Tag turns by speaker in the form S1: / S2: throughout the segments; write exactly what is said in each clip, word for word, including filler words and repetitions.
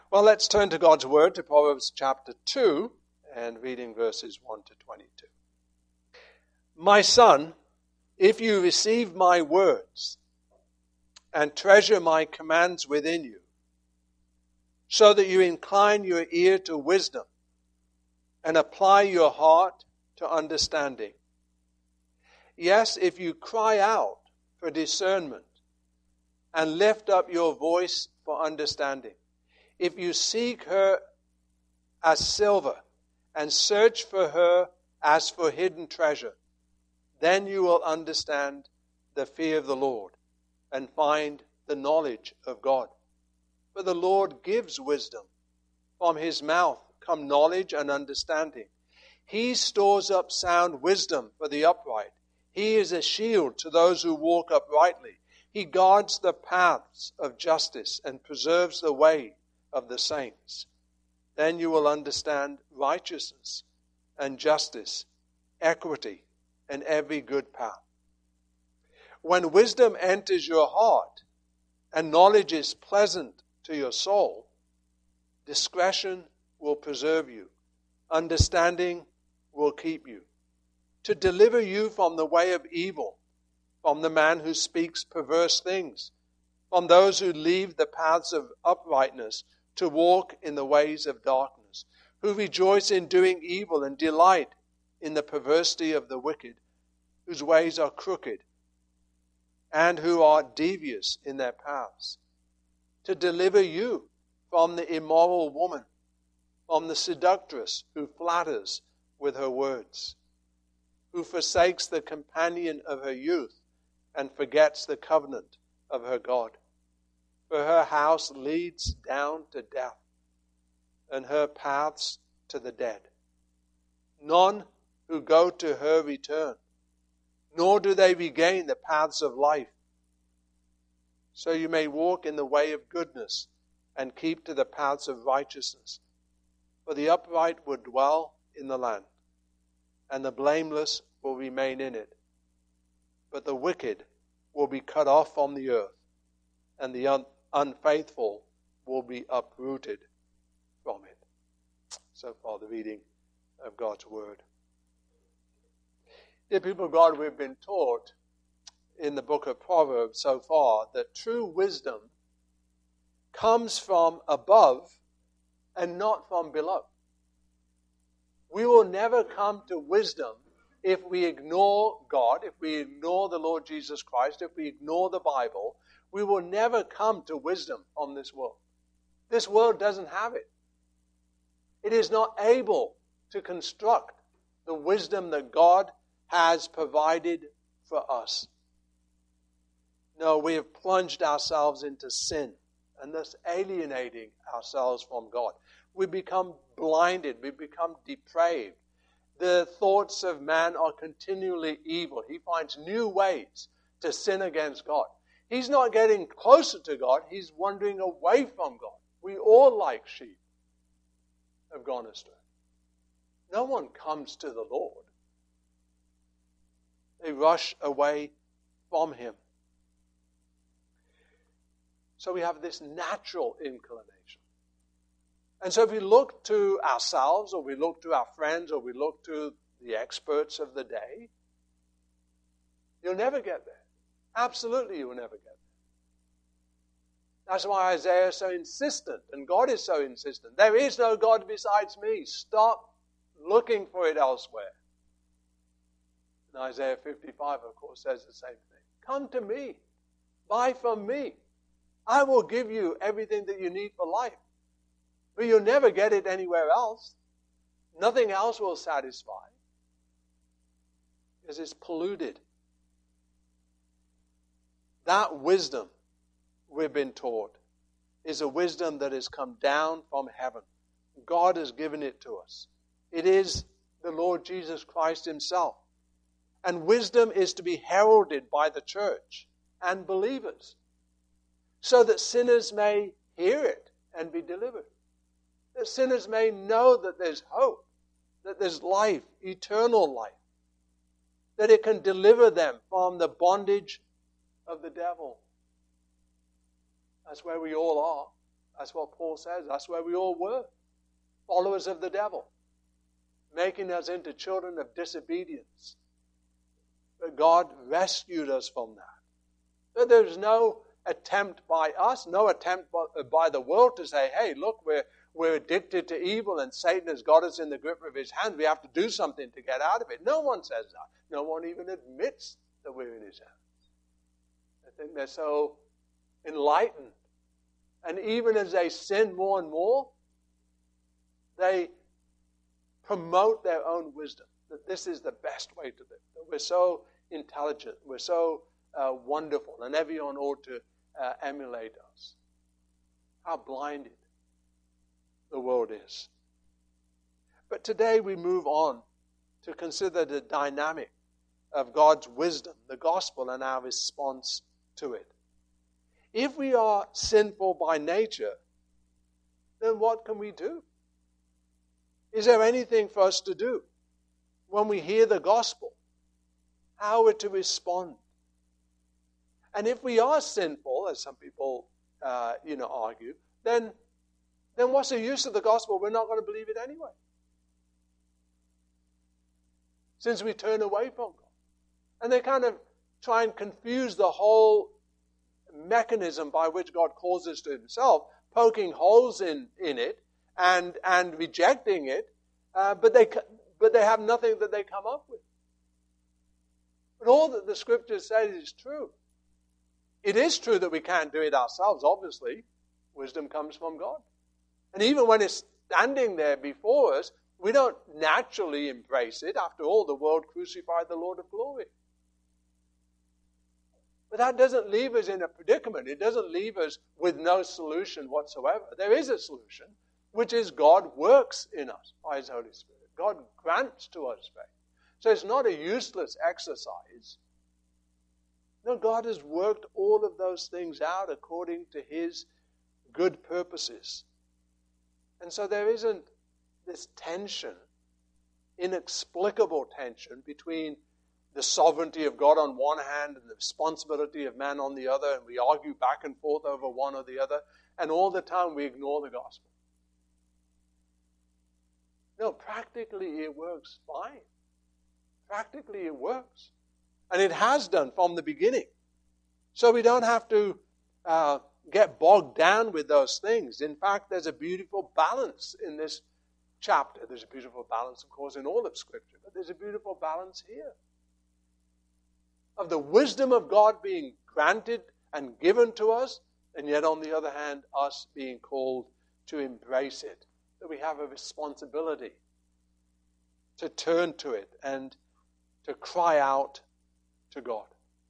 S1: Well, let's turn to God's Word, to Proverbs chapter two, and reading verses one to twenty-two. My son, if you receive my words and treasure my commands within you, so that you incline your ear to wisdom and apply your heart to understanding. Yes, if you cry out for discernment and lift up your voice for understanding, if you seek her as silver and search for her as for hidden treasure, then you will understand the fear of the Lord and find the knowledge of God. For the Lord gives wisdom. From his mouth come knowledge and understanding. He stores up sound wisdom for the upright. He is a shield to those who walk uprightly. He guards the paths of justice and preserves the way of the saints. Then you will understand righteousness and justice, equity, and every good path. When wisdom enters your heart and knowledge is pleasant to your soul, discretion will preserve you. Understanding will keep you. To deliver you from the way of evil, from the man who speaks perverse things, from those who leave the paths of uprightness to walk in the ways of darkness, who rejoice in doing evil and delight in the perversity of the wicked, whose ways are crooked, and who are devious in their paths. To deliver you from the immoral woman, from the seductress who flatters with her words, who forsakes the companion of her youth and forgets the covenant of her God. For her house leads down to death, and her paths to the dead. None who go to her return, nor do they regain the paths of life. So you may walk in the way of goodness and keep to the paths of righteousness. For the upright will dwell in the land, and the blameless will remain in it. But the wicked will be cut off from the earth, and the un- unfaithful will be uprooted from it. So far, the reading of God's Word. Dear people of God, we've been taught in the book of Proverbs so far that true wisdom comes from above and not from below. We will never come to wisdom if we ignore God, if we ignore the Lord Jesus Christ, if we ignore the Bible. We will never come to wisdom from this world. This world doesn't have it. It is not able to construct the wisdom that God has provided for us. No, we have plunged ourselves into sin and thus alienating ourselves from God. We become blinded. We become depraved. The thoughts of man are continually evil. He finds new ways to sin against God. He's not getting closer to God. He's wandering away from God. We all, like sheep, have gone astray. No one comes to the Lord. They rush away from Him. So we have this natural inclination. And so if we look to ourselves, or we look to our friends, or we look to the experts of the day, you'll never get there. Absolutely, you will never get there. That's why Isaiah is so insistent, and God is so insistent. There is no God besides me. Stop looking for it elsewhere. And Isaiah fifty-five, of course, says the same thing. Come to me. Buy from me. I will give you everything that you need for life. But you'll never get it anywhere else. Nothing else will satisfy. Because it's polluted. That wisdom we've been taught is a wisdom that has come down from heaven. God has given it to us. It is the Lord Jesus Christ Himself. And wisdom is to be heralded by the church and believers, so that sinners may hear it and be delivered. That sinners may know that there's hope, that there's life, eternal life, that it can deliver them from the bondage of the devil. That's where we all are, That's what Paul says. That's where we all were. Followers of the devil. Making us into children of disobedience. But God rescued us from that. So there's no attempt by us, no attempt by, by the world to say, hey, look, we're, we're addicted to evil and Satan has got us in the grip of his hand. We have to do something to get out of it. No one says that. No one even admits that we're in his hands. I think they're so enlightened. And even as they sin more and more, they promote their own wisdom. That this is the best way to live. That we're so intelligent. We're so uh, wonderful. And everyone ought to uh, emulate us. How blinded the world is. But today we move on to consider the dynamic of God's wisdom, the gospel, and our response to it. If we are sinful by nature, then what can we do? Is there anything for us to do when we hear the gospel? How are we to respond? And if we are sinful, as some people uh, you know, argue, then, then what's the use of the gospel? We're not going to believe it anyway. Since we turn away from God. And they kind of try and confuse the whole mechanism by which God calls us to himself, poking holes in, in it and, and rejecting it, uh, but, they, but they have nothing that they come up with. But all that the Scriptures say is true. It is true that we can't do it ourselves, obviously. Wisdom comes from God. And even when it's standing there before us, we don't naturally embrace it. After all, the world crucified the Lord of glory. But that doesn't leave us in a predicament. It doesn't leave us with no solution whatsoever. There is a solution, which is God works in us by his Holy Spirit. God grants to us faith. So it's not a useless exercise. No, God has worked all of those things out according to his good purposes. And so there isn't this tension, inexplicable tension between the sovereignty of God on one hand and the responsibility of man on the other, and we argue back and forth over one or the other, and all the time we ignore the gospel. No, practically it works fine. Practically it works. And it has done from the beginning. So we don't have to uh, get bogged down with those things. In fact, there's a beautiful balance in this chapter. There's a beautiful balance, of course, in all of Scripture, but there's a beautiful balance here. Of the wisdom of God being granted and given to us, and yet on the other hand, us being called to embrace it. That we have a responsibility to turn to it and to cry out to God.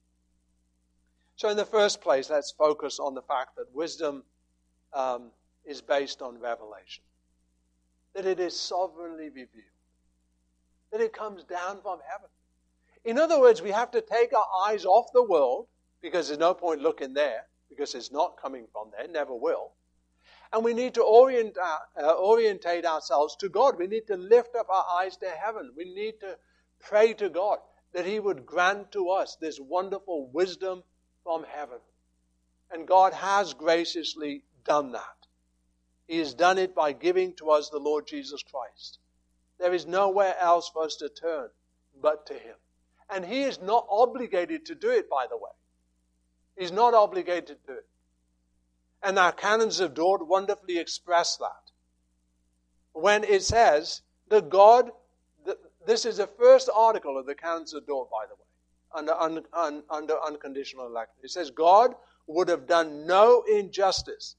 S1: So in the first place, let's focus on the fact that wisdom um, is based on revelation. That it is sovereignly revealed. That it comes down from heaven. In other words, we have to take our eyes off the world, because there's no point looking there, because it's not coming from there, never will. And we need to orient, uh, orientate ourselves to God. We need to lift up our eyes to heaven. We need to pray to God that he would grant to us this wonderful wisdom from heaven. And God has graciously done that. He has done it by giving to us the Lord Jesus Christ. There is nowhere else for us to turn but to him. And he is not obligated to do it, by the way. He's not obligated to do it. And our canons of Dort wonderfully express that. When it says that God, this is the first article of the canons of Dort, by the way, under, un, un, under unconditional election. It says God would have done no injustice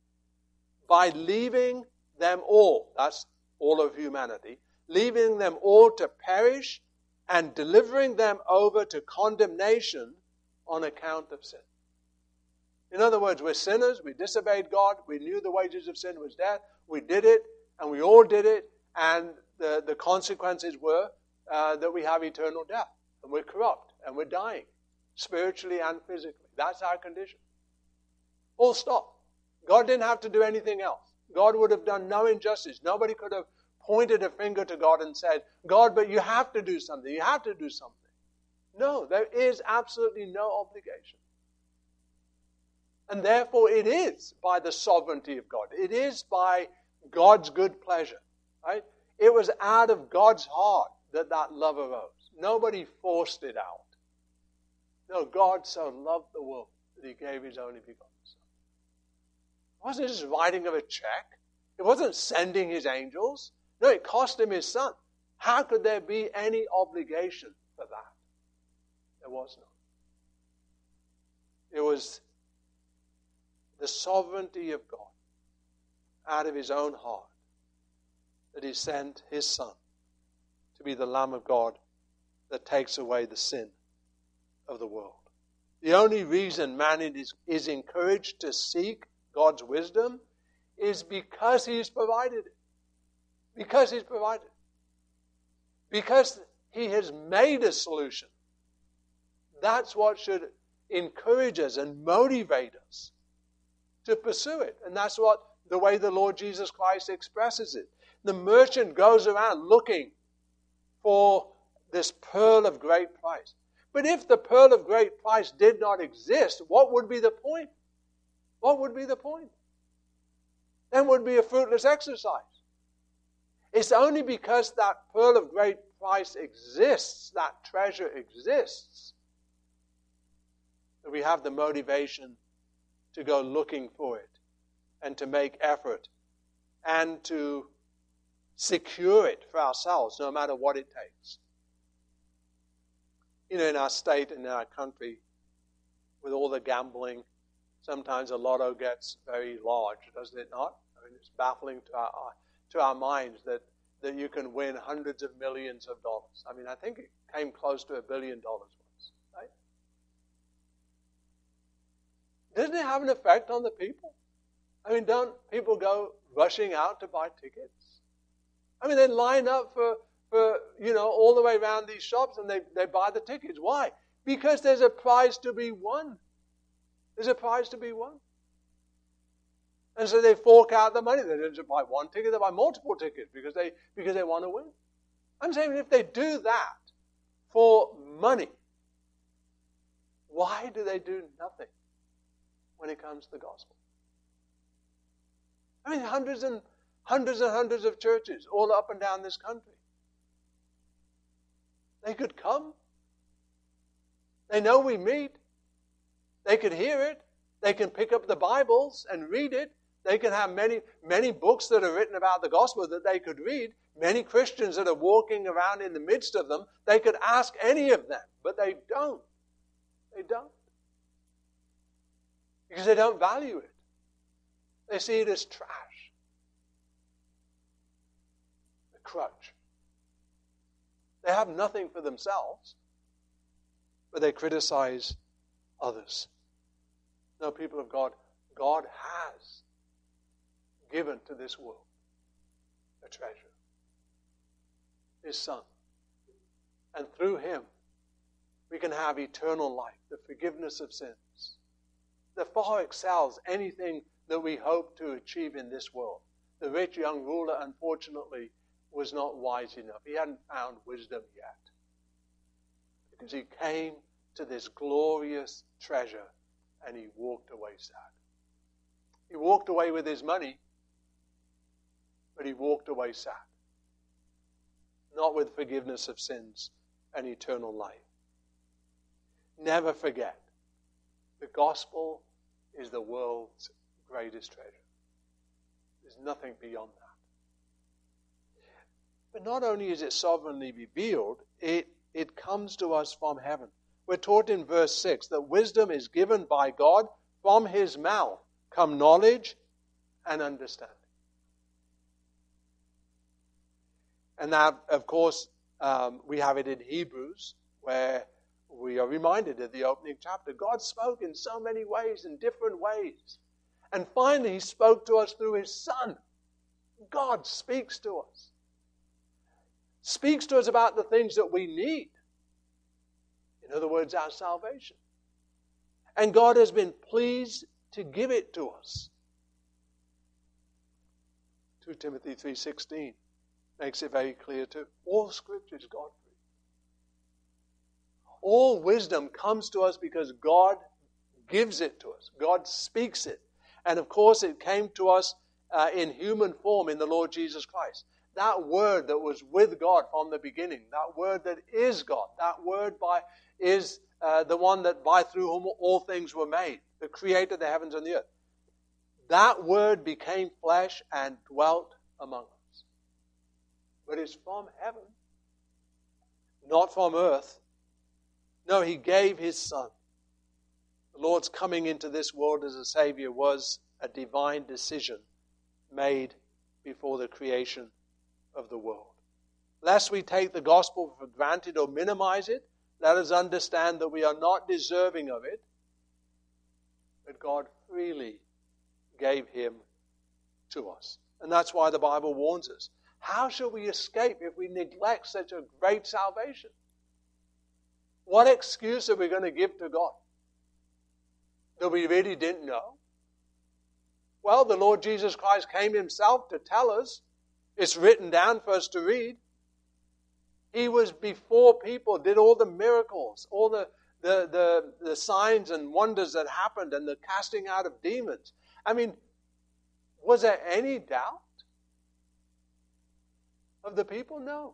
S1: by leaving them all, that's all of humanity, leaving them all to perish and delivering them over to condemnation on account of sin. In other words, we're sinners, we disobeyed God, we knew the wages of sin was death, we did it, and we all did it, and the, the consequences were uh, that we have eternal death, and we're corrupt, and we're dying, spiritually and physically. That's our condition. Full stop. God didn't have to do anything else. God would have done no injustice. Nobody could have pointed a finger to God and said, God, but you have to do something. You have to do something. No, there is absolutely no obligation. And therefore it is by the sovereignty of God. It is by God's good pleasure. Right? It was out of God's heart that that love arose. Nobody forced it out. No, God so loved the world that he gave his only begotten Son. It wasn't just writing of a check. It wasn't sending his angels. No, it cost him his Son. How could there be any obligation for that? There was none. It was the sovereignty of God out of his own heart that he sent his Son to be the Lamb of God that takes away the sin of the world. The only reason man is, is encouraged to seek God's wisdom is because he's provided it. Because he's provided it. Because he has made a solution. That's what should encourage us and motivate us to pursue it. And that's what the way the Lord Jesus Christ expresses it. The merchant goes around looking for this pearl of great price. But if the pearl of great price did not exist, what would be the point? What would be the point? Then it would be a fruitless exercise. It's only because that pearl of great price exists, that treasure exists, that we have the motivation to go looking for it and to make effort and to secure it for ourselves, no matter what it takes. You know, in our state and in our country, with all the gambling, sometimes a lotto gets very large, doesn't it not? I mean, it's baffling to our to our minds that, that you can win hundreds of millions of dollars. I mean, I think it came close to a billion dollars once, right? Doesn't it have an effect on the people? I mean, don't people go rushing out to buy tickets? I mean, they line up for, for you know, all the way around these shops and they, they buy the tickets. Why? Because there's a prize to be won. There's a prize to be won. And so they fork out the money. They don't just buy one ticket, they buy multiple tickets because they, because they want to win. I'm saying if they do that for money, why do they do nothing when it comes to the gospel? I mean, hundreds and hundreds and hundreds of churches all up and down this country. They could come. They know we meet. They could hear it. They can pick up the Bibles and read it. They can have many, many books that are written about the gospel that they could read. Many Christians that are walking around in the midst of them, they could ask any of them, but they don't. They don't. Because they don't value it. They see it as trash. A crutch. They have nothing for themselves, but they criticize others. No, people of God, God has given to this world a treasure. His Son. And through Him, we can have eternal life, the forgiveness of sins, that far excels anything that we hope to achieve in this world. The rich young ruler, unfortunately, was not wise enough. He hadn't found wisdom yet. Because he came to this glorious treasure and he walked away sad. He walked away with his money, but he walked away sad. Not with forgiveness of sins and eternal life. Never forget, the gospel is the world's greatest treasure. There's nothing beyond that. But not only is it sovereignly revealed, it, it comes to us from heaven. We're taught in verse six that wisdom is given by God. From His mouth come knowledge and understanding. And that, of course, um, we have it in Hebrews, where we are reminded of the opening chapter. God spoke in so many ways, in different ways. And finally, He spoke to us through His Son. God speaks to us. Speaks to us about the things that we need. In other words, our salvation. And God has been pleased to give it to us. Second Timothy three sixteen makes it very clear too. All Scripture is God-breathed. All wisdom comes to us because God gives it to us. God speaks it. And of course it came to us uh, in human form in the Lord Jesus Christ. That word that was with God from the beginning, that word that is God, that word by is uh, the one that by through whom all things were made, the creator of the heavens and the earth. That word became flesh and dwelt among us. But it's from heaven, not from earth. No, he gave his Son. The Lord's coming into this world as a Savior was a divine decision made before the creation of the world. Lest we take the gospel for granted or minimize it, let us understand that we are not deserving of it, but God freely gave him to us. And that's why the Bible warns us. How shall we escape if we neglect such a great salvation? What excuse are we going to give to God? That we really didn't know? Well, the Lord Jesus Christ came himself to tell us. It's written down for us to read. He was before people, did all the miracles, all the, the, the, the signs and wonders that happened, and the casting out of demons. I mean, was there any doubt of the people? No.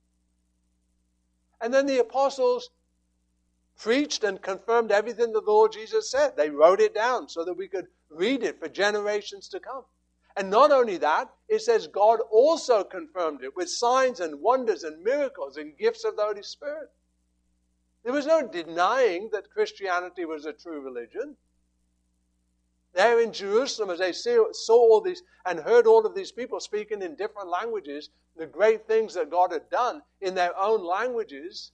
S1: And then the apostles preached and confirmed everything that the Lord Jesus said. They wrote it down so that we could read it for generations to come. And not only that, it says God also confirmed it with signs and wonders and miracles and gifts of the Holy Spirit. There was no denying that Christianity was a true religion. There in Jerusalem, as they saw all these and heard all of these people speaking in different languages, the great things that God had done in their own languages,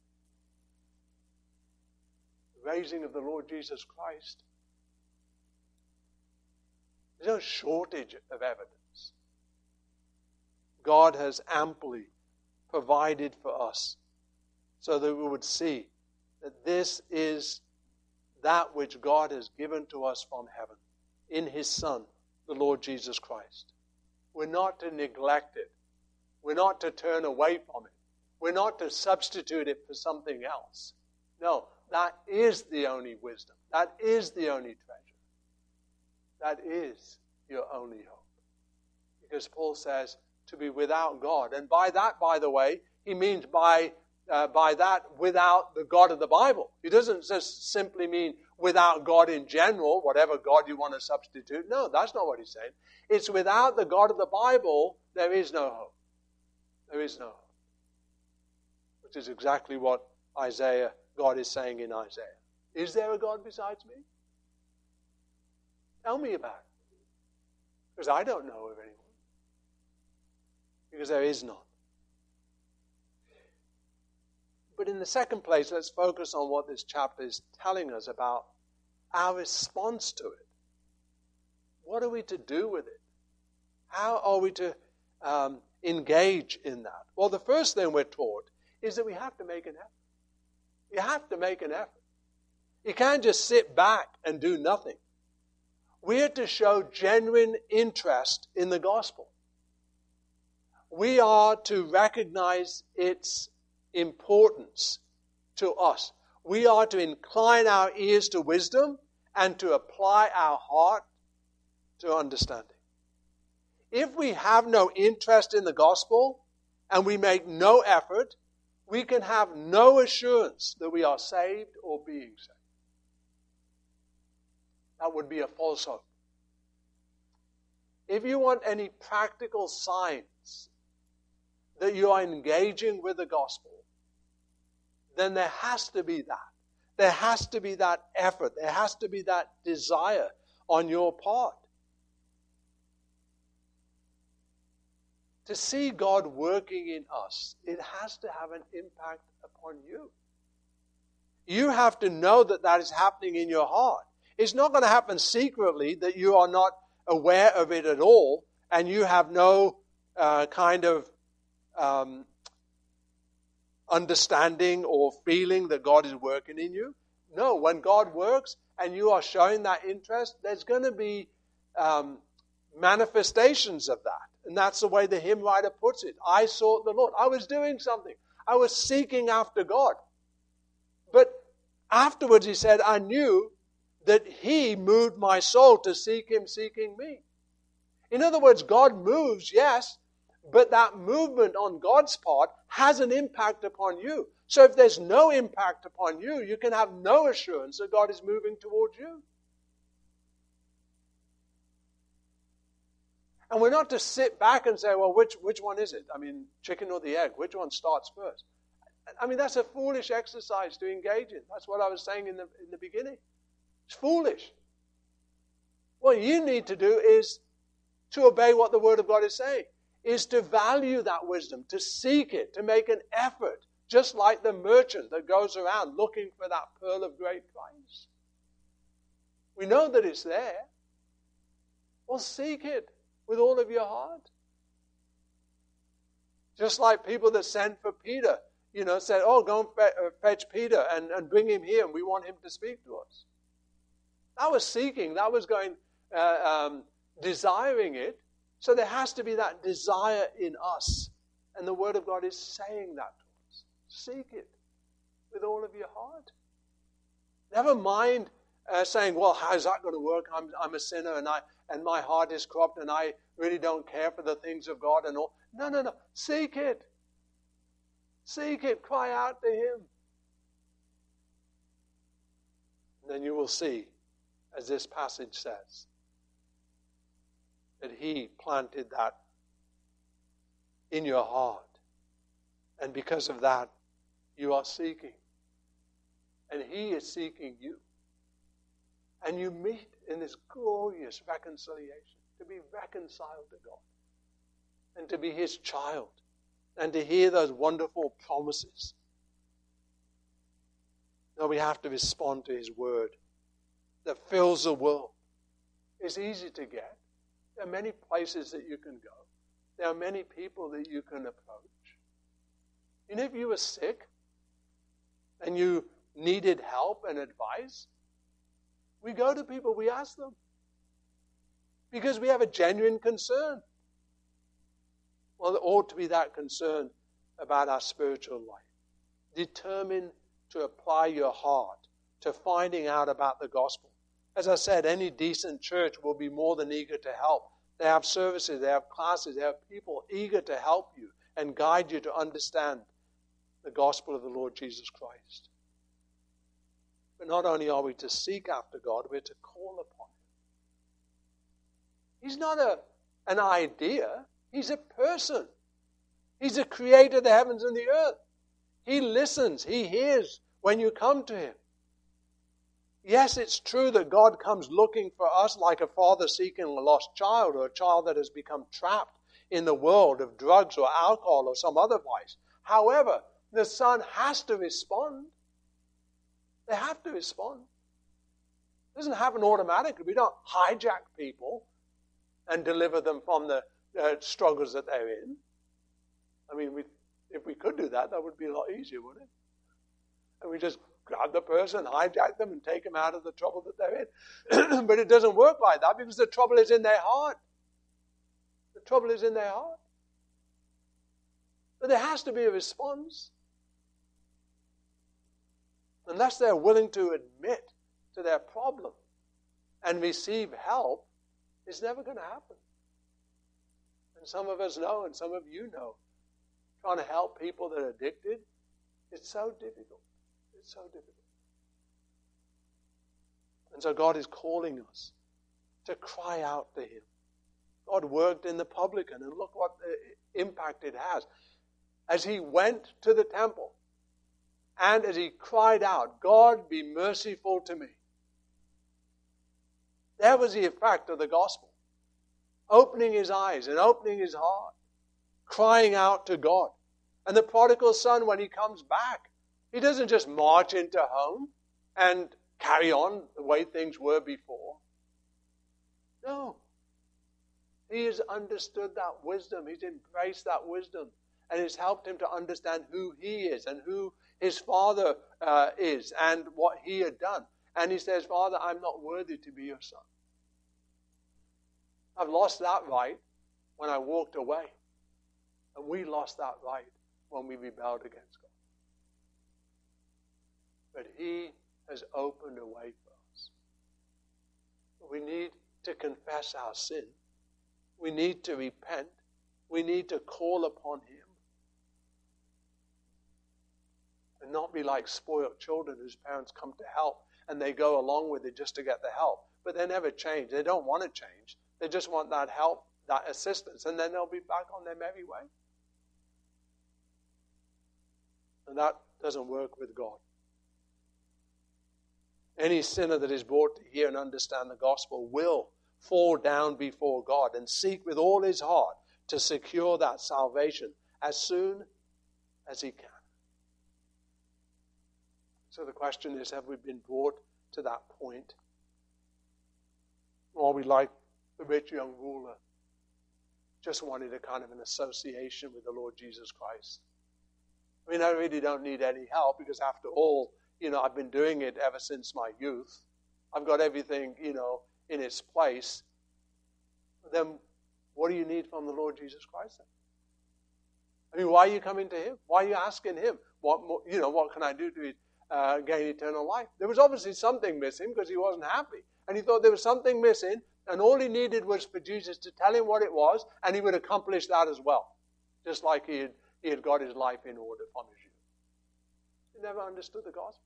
S1: the raising of the Lord Jesus Christ. There's no shortage of evidence. God has amply provided for us so that we would see that this is that which God has given to us from heaven in his Son, the Lord Jesus Christ. We're not to neglect it. We're not to turn away from it. We're not to substitute it for something else. No, that is the only wisdom. That is the only treasure. That is your only hope. Because Paul says to be without God. And by that, by the way, he means by uh, by that without the God of the Bible. He doesn't just simply mean without God in general, whatever God you want to substitute. No, that's not what he's saying. It's without the God of the Bible, there is no hope. There is no hope. Which is exactly what Isaiah, God is saying in Isaiah. Is there a God besides me? Tell me about it. Because I don't know of anyone. Because there is none. But in the second place, let's focus on what this chapter is telling us about our response to it. What are we to do with it? How are we to um, engage in that? Well, the first thing we're taught is that we have to make an effort. You have to make an effort. You can't just sit back and do nothing. We are to show genuine interest in the gospel. We are to recognize its importance to us. We are to incline our ears to wisdom and to apply our heart to understanding. If we have no interest in the gospel and we make no effort, we can have no assurance that we are saved or being saved. That would be a false hope. If you want any practical signs that you are engaging with the gospel, then there has to be that. There has to be that effort. There has to be that desire on your part. To see God working in us, it has to have an impact upon you. You have to know that that is happening in your heart. It's not going to happen secretly, that you are not aware of it at all, and you have no uh, kind of um, understanding or feeling that God is working in you. No, when God works and you are showing that interest, there's going to be um, manifestations of that. And that's the way the hymn writer puts it. I sought the Lord. I was doing something. I was seeking after God. But afterwards he said, I knew that he moved my soul to seek him, seeking me. In other words, God moves, yes, but that movement on God's part has an impact upon you. So if there's no impact upon you, you can have no assurance that God is moving towards you. And we're not to sit back and say, well, which, which one is it? I mean, chicken or the egg? Which one starts first? I mean, that's a foolish exercise to engage in. That's what I was saying in the, in the beginning. It's foolish. What you need to do is to obey what the Word of God is saying, is to value that wisdom, to seek it, to make an effort, just like the merchant that goes around looking for that pearl of great price. We know that it's there. Well, seek it with all of your heart. Just like people that sent for Peter, you know, said, oh, go and fe- uh, fetch Peter and, and bring him here, and we want him to speak to us. That was seeking. That was going, uh, um, desiring it. So there has to be that desire in us. And the Word of God is saying that to us. Seek it with all of your heart. Never mind uh, saying, well, how's that going to work? I'm, I'm a sinner and I and my heart is corrupt and I really don't care for the things of God and all. No, no, no. Seek it. Seek it. Cry out to Him. And then you will see, as this passage says, that He planted that in your heart. And because of that, you are seeking. And He is seeking you. And you meet in this glorious reconciliation, to be reconciled to God. And to be His child. And to hear those wonderful promises. Now we have to respond to His Word that fills the world. It's easy to get. There are many places that you can go. There are many people that you can approach. And if you were sick and you needed help and advice, we go to people, we ask them. Because we have a genuine concern. Well, there ought to be that concern about our spiritual life. Determine to apply your heart to finding out about the gospel. As I said, any decent church will be more than eager to help. They have services, they have classes, they have people eager to help you and guide you to understand the gospel of the Lord Jesus Christ. But not only are we to seek after God, we're to call upon Him. He's not a, an idea. He's a person. He's the creator of the heavens and the earth. He listens. He hears when you come to Him. Yes, it's true that God comes looking for us like a father seeking a lost child or a child that has become trapped in the world of drugs or alcohol or some other vice. However, the Son has to respond. They have to respond. It doesn't happen automatically. We don't hijack people and deliver them from the uh, struggles that they're in. I mean, we, if we could do that, that would be a lot easier, wouldn't it? And we just grab the person, hijack them, and take them out of the trouble that they're in. But it doesn't work like that because the trouble is in their heart. The trouble is in their heart. But there has to be a response. Unless they're willing to admit to their problem and receive help, it's never going to happen. And some of us know, and some of you know, trying to help people that are addicted, it's so difficult. It's so difficult. And so God is calling us to cry out to Him. God worked in the publican, and look what the impact it has. As He went to the temple, and as he cried out, God, be merciful to me. That was the effect of the gospel. Opening his eyes and opening his heart. Crying out to God. And the prodigal son, when he comes back, he doesn't just march into home and carry on the way things were before. No. He has understood that wisdom. He's embraced that wisdom. And it's helped him to understand who he is and who his father uh, is and what he had done. And he says, Father, I'm not worthy to be your son. I've lost that right when I walked away. And we lost that right when we rebelled against God. But he has opened a way for us. We need to confess our sin. We need to repent. We need to call upon Him. And not be like spoiled children whose parents come to help and they go along with it just to get the help. But they never change. They don't want to change. They just want that help, that assistance, and then they'll be back on their merry way. And that doesn't work with God. Any sinner that is brought to hear and understand the gospel will fall down before God and seek with all his heart to secure that salvation as soon as he can. So the question is, have we been brought to that point? Or are we like the rich young ruler, just wanted a kind of an association with the Lord Jesus Christ? I mean, I really don't need any help because after all, you know, I've been doing it ever since my youth. I've got everything, you know, in its place. Then what do you need from the Lord Jesus Christ then? I mean, why are you coming to Him? Why are you asking Him? What more, you know, what can I do to uh, gain eternal life? There was obviously something missing because he wasn't happy. And he thought there was something missing, and all he needed was for Jesus to tell him what it was, and he would accomplish that as well. Just like he had, he had got his life in order from his youth. He never understood the gospel.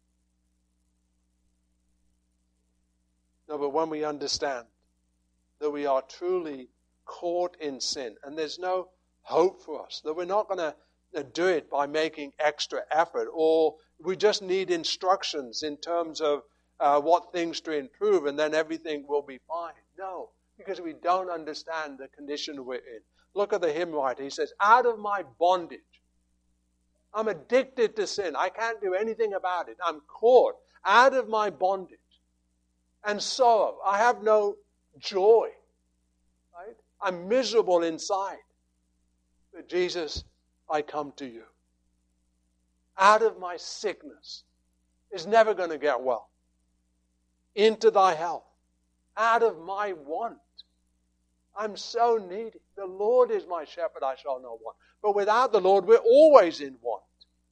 S1: No, but when we understand that we are truly caught in sin, and there's no hope for us, that we're not going to do it by making extra effort, or we just need instructions in terms of uh, what things to improve, and then everything will be fine. No, because we don't understand the condition we're in. Look at the hymn writer. He says, out of my bondage, I'm addicted to sin. I can't do anything about it. I'm caught out of my bondage and sorrow. I have no joy. Right? I'm miserable inside. But Jesus, I come to you. Out of my sickness is never going to get well. Into thy health. Out of my want. I'm so needy. The Lord is my shepherd, I shall not want. But without the Lord, we're always in want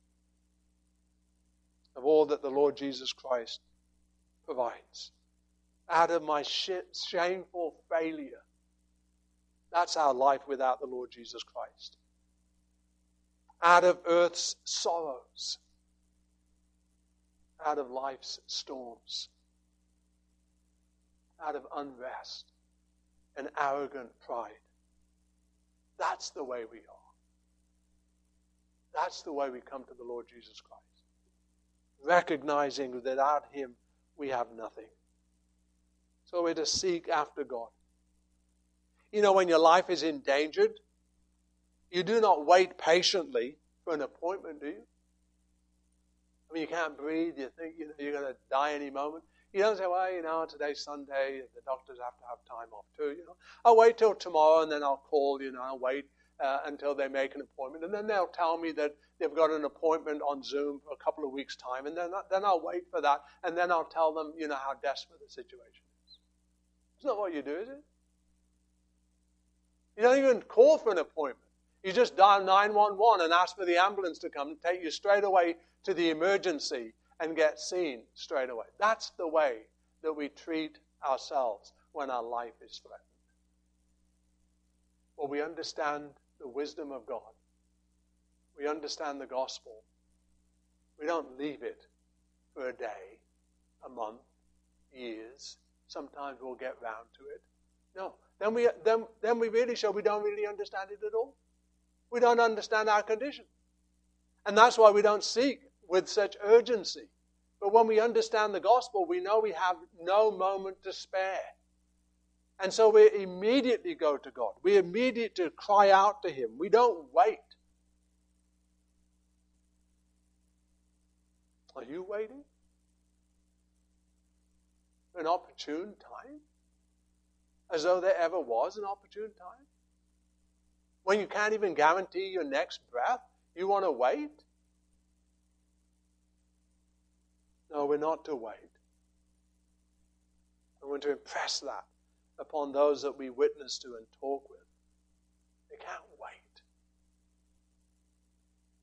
S1: of all that the Lord Jesus Christ provides. Out of my shameful failure. That's our life without the Lord Jesus Christ. Out of earth's sorrows. Out of life's storms. Out of unrest and arrogant pride. That's the way we are. That's the way we come to the Lord Jesus Christ. Recognizing that without Him we have nothing. So we're to seek after God. You know, when your life is endangered, you do not wait patiently for an appointment, do you? I mean, you can't breathe. You think you know, you're going to die any moment. You don't say, well, you know, today's Sunday. The doctors have to have time off too. You know, I'll wait till tomorrow and then I'll call. You know, I'll wait uh, until they make an appointment, and then they'll tell me that they've got an appointment on Zoom for a couple of weeks' time, and then then I'll wait for that, and then I'll tell them, you know, how desperate the situation is. It's not what you do, is it? You don't even call for an appointment. You just dial nine one one and ask for the ambulance to come and take you straight away to the emergency and get seen straight away. That's the way that we treat ourselves when our life is threatened. Well, we understand the wisdom of God. We understand the gospel. We don't leave it for a day, a month, years. Sometimes we'll get round to it. No. Then we, then, then we really show we don't really understand it at all. We don't understand our condition. And that's why we don't seek with such urgency. But when we understand the gospel, we know we have no moment to spare. And so we immediately go to God. We immediately cry out to Him. We don't wait. Are you waiting for an opportune time? As though there ever was an opportune time? When you can't even guarantee your next breath, you want to wait? No, we're not to wait. I want to impress that upon those that we witness to and talk with. They can't wait.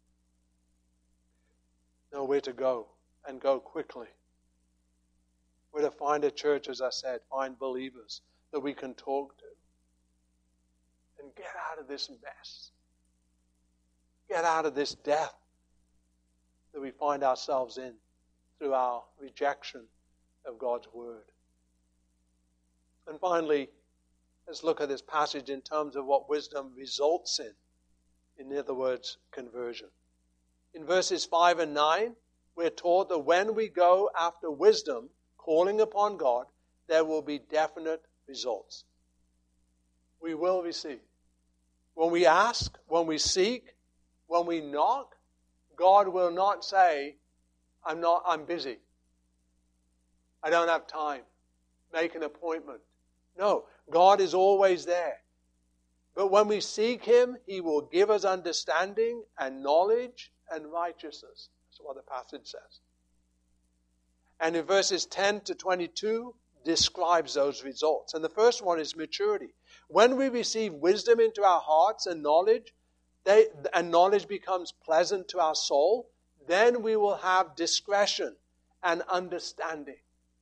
S1: No, we're to go and go quickly. We're to find a church, as I said, find believers that we can talk to. And get out of this mess. Get out of this death that we find ourselves in through our rejection of God's Word. And finally, let's look at this passage in terms of what wisdom results in. In other words, conversion. In verses five and nine, we're taught that when we go after wisdom, calling upon God, there will be definite results. We will receive. When we ask, when we seek, when we knock, God will not say, I'm not, I'm busy. I don't have time. Make an appointment. No, God is always there. But when we seek Him, He will give us understanding and knowledge and righteousness. That's what the passage says. And in verses ten to twenty-two, describes those results. And the first one is maturity. When we receive wisdom into our hearts and knowledge, they, and knowledge becomes pleasant to our soul, then we will have discretion and understanding.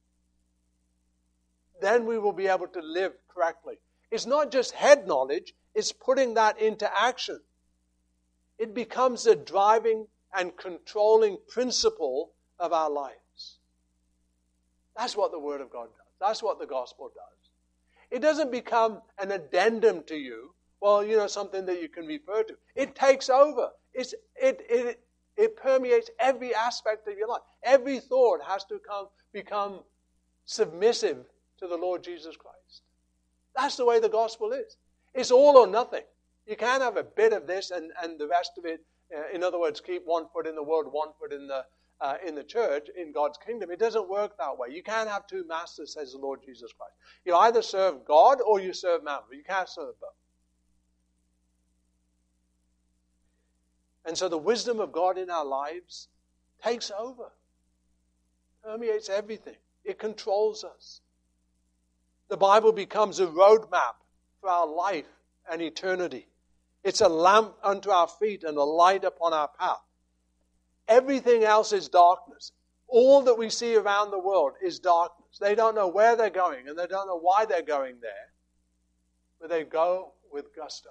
S1: Then we will be able to live correctly. It's not just head knowledge, it's putting that into action. It becomes the driving and controlling principle of our lives. That's what the Word of God does. That's what the gospel does. It doesn't become an addendum to you, well, you know, something that you can refer to. It takes over. It's, it, it, it permeates every aspect of your life. Every thought has to come, become submissive to the Lord Jesus Christ. That's the way the gospel is. It's all or nothing. You can't have a bit of this and, and the rest of it. Uh, in other words, keep one foot in the world, one foot in the uh, in the church, in God's kingdom. It doesn't work that way. You can't have two masters, says the Lord Jesus Christ. You either serve God or you serve mammon. You can't serve both. And so the wisdom of God in our lives takes over, permeates everything. It controls us. The Bible becomes a roadmap for our life and eternity. It's a lamp unto our feet and a light upon our path. Everything else is darkness. All that we see around the world is darkness. They don't know where they're going and they don't know why they're going there. But they go with gusto.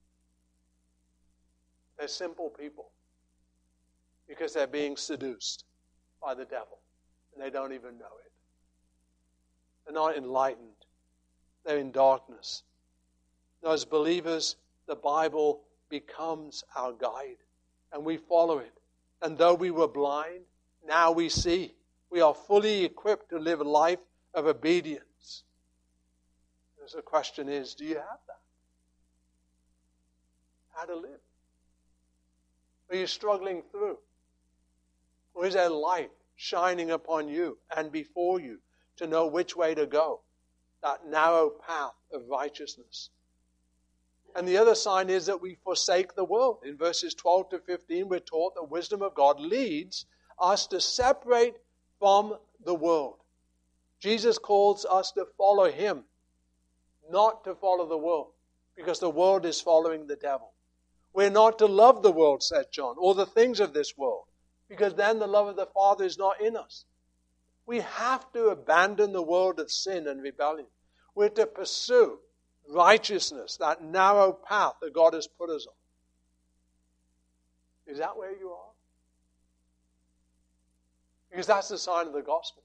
S1: They're simple people because they're being seduced by the devil and they don't even know it. They're not enlightened. They're in darkness. As believers, the Bible becomes our guide and we follow it. And though we were blind, now we see. We are fully equipped to live a life of obedience. So the question is, do you have that? How to live? Are you struggling through? Or is there light shining upon you and before you to know which way to go? That narrow path of righteousness. And the other sign is that we forsake the world. In verses twelve to fifteen, we're taught the wisdom of God leads us to separate from the world. Jesus calls us to follow Him, not to follow the world, because the world is following the devil. We're not to love the world, said John, or the things of this world, because then the love of the Father is not in us. We have to abandon the world of sin and rebellion. We're to pursue righteousness, that narrow path that God has put us on. Is that where you are? Because that's the sign of the gospel.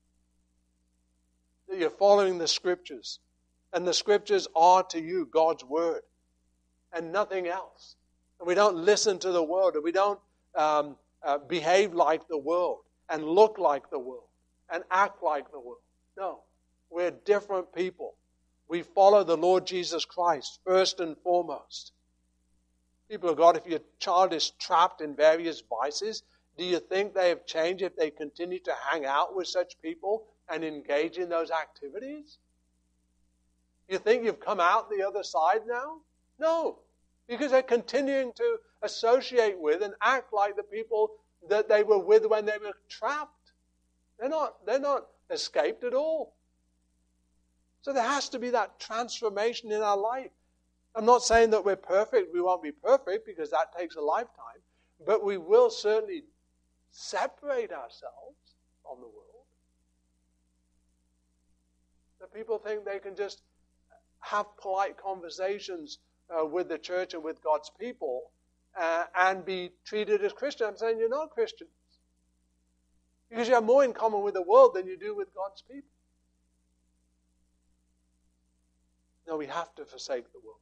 S1: That you're following the Scriptures. And the Scriptures are to you God's Word. And nothing else. And we don't listen to the world. And we don't um, uh, behave like the world. And look like the world. And act like the world. No. We're different people. We follow the Lord Jesus Christ first and foremost. People of God, if your child is trapped in various vices, do you think they have changed if they continue to hang out with such people and engage in those activities? You think you've come out the other side now? No, because they're continuing to associate with and act like the people that they were with when they were trapped. They're not, they're not escaped at all. So there has to be that transformation in our life. I'm not saying that we're perfect. We won't be perfect because that takes a lifetime. But we will certainly separate ourselves from the world. people think they can just have polite conversations uh, with the church and with God's people uh, and be treated as Christians. I'm saying you're not Christians. Because you have more in common with the world than you do with God's people. No, we have to forsake the world.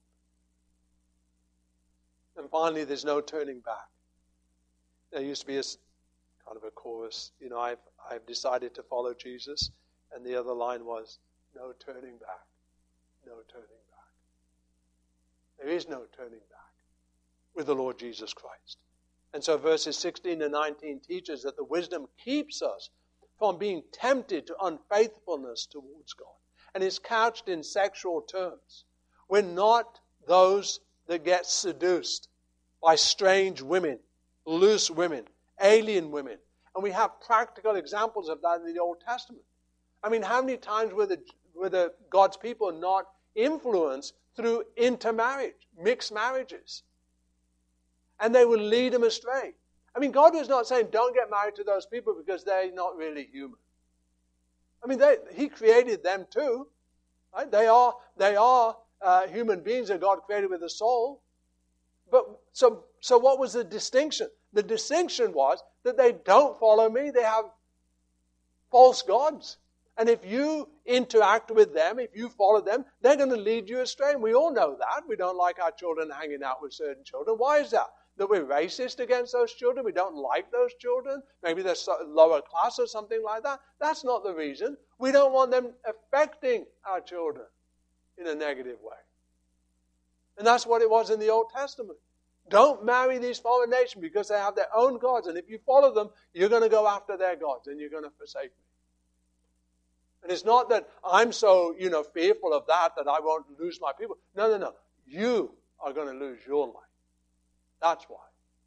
S1: And finally, there's no turning back. There used to be a kind of a chorus, you know, I've, I've decided to follow Jesus. And the other line was, no turning back. No turning back. There is no turning back with the Lord Jesus Christ. And so verses sixteen and nineteen teaches that the wisdom keeps us from being tempted to unfaithfulness towards God. And is couched in sexual terms. We're not those that get seduced by strange women, loose women, alien women. And we have practical examples of that in the Old Testament. I mean, how many times were the, were the God's people not influenced through intermarriage, mixed marriages? And they would lead them astray. I mean, God was not saying don't get married to those people because they're not really human. I mean, they, He created them too. Right? They are, they are uh, human beings that God created with a soul. But so, so what was the distinction? The distinction was that they don't follow me. They have false gods. And if you interact with them, if you follow them, they're going to lead you astray. And we all know that. We don't like our children hanging out with certain children. Why is that? That we're racist against those children? We don't like those children? Maybe they're lower class or something like that? That's not the reason. We don't want them affecting our children in a negative way. And that's what it was in the Old Testament. Don't marry these foreign nations because they have their own gods. And if you follow them, you're going to go after their gods and you're going to forsake me. And it's not that I'm so, you know, fearful of that that I won't lose my people. No, no, no. You are going to lose your life. That's why.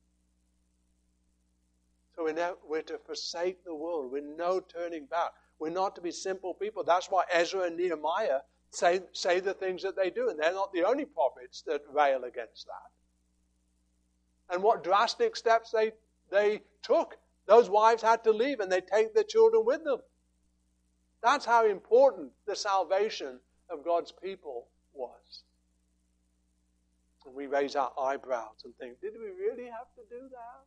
S1: So we're, now, we're to forsake the world. We're no turning back. We're not to be simple people. That's why Ezra and Nehemiah say, say the things that they do. And they're not the only prophets that rail against that. And what drastic steps they, they took. Those wives had to leave and they take their children with them. That's how important the salvation of God's people was. And we raise our eyebrows and think, did we really have to do that?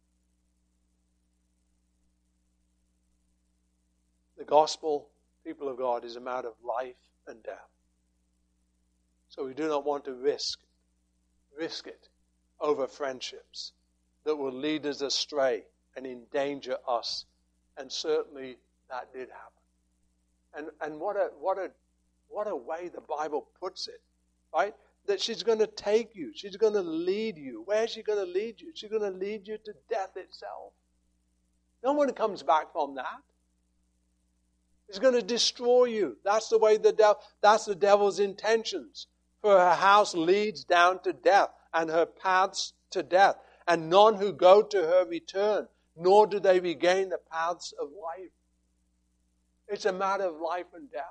S1: The gospel, people of God, is a matter of life and death. So we do not want to risk, risk it over friendships that will lead us astray and endanger us. And certainly that did happen. And and what a what a what a way the Bible puts it, right? That she's going to take you. She's going to lead you. Where's she going to lead you? She's going to lead you to death itself. No one comes back from that. She's going to destroy you. That's the way the devil. That's the devil's intentions. For her house leads down to death, and her paths to death. And none who go to her return, nor do they regain the paths of life. It's a matter of life and death.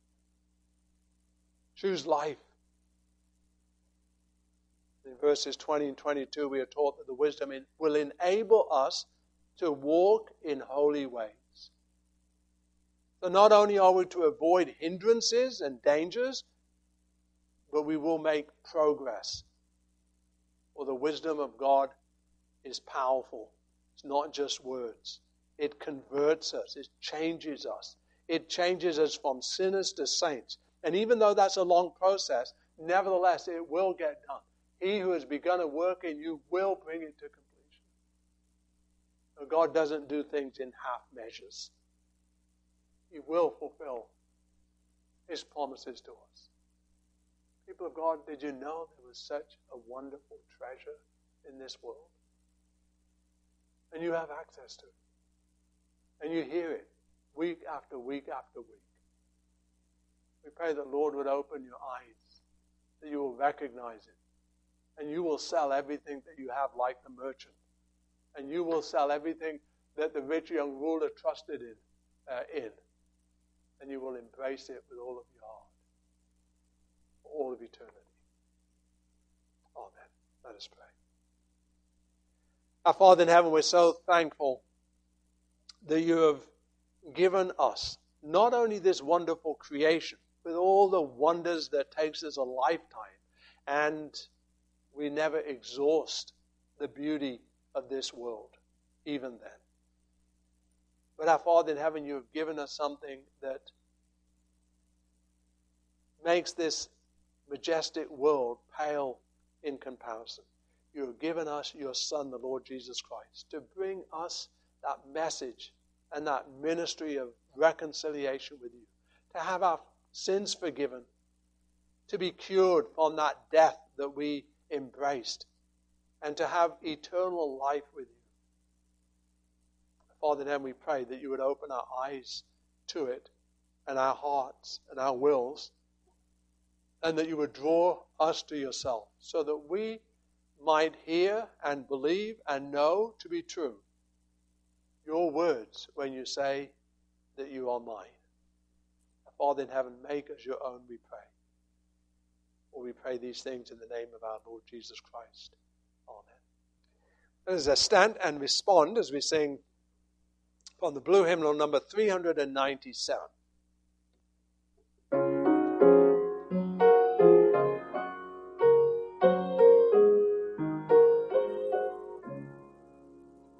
S1: Choose life. In verses twenty and twenty-two, we are taught that the wisdom will enable us to walk in holy ways. So not only are we to avoid hindrances and dangers, but we will make progress. For the wisdom of God is powerful. It's not just words. It converts us. It changes us. It changes us from sinners to saints. And even though that's a long process, nevertheless, it will get done. He who has begun a work in you will bring it to completion. So God doesn't do things in half measures. He will fulfill His promises to us. People of God, did you know there was such a wonderful treasure in this world? And you have access to it. And you hear it week after week after week. We pray that the Lord would open your eyes, that you will recognize it. And you will sell everything that you have like the merchant. And you will sell everything that the rich young ruler trusted in. Uh, in. And you will embrace it with all of your heart. For all of eternity. Amen. Let us pray. Our Father in heaven, we're so thankful that you have given us not only this wonderful creation, with all the wonders that takes us a lifetime, and we never exhaust the beauty of this world, even then. But our Father in heaven, you have given us something that makes this majestic world pale in comparison. You have given us your Son, the Lord Jesus Christ, to bring us that message and that ministry of reconciliation with you, to have our sins forgiven, to be cured from that death that we embraced, and to have eternal life with you. Father, then we pray that you would open our eyes to it, and our hearts and our wills, and that you would draw us to yourself, so that we might hear and believe and know to be true your words when you say that you are mine. Father in heaven, make us your own, we pray. For we pray these things in the name of our Lord Jesus Christ. Amen. Let us stand and respond as we sing from the blue hymnal number three hundred ninety-seven.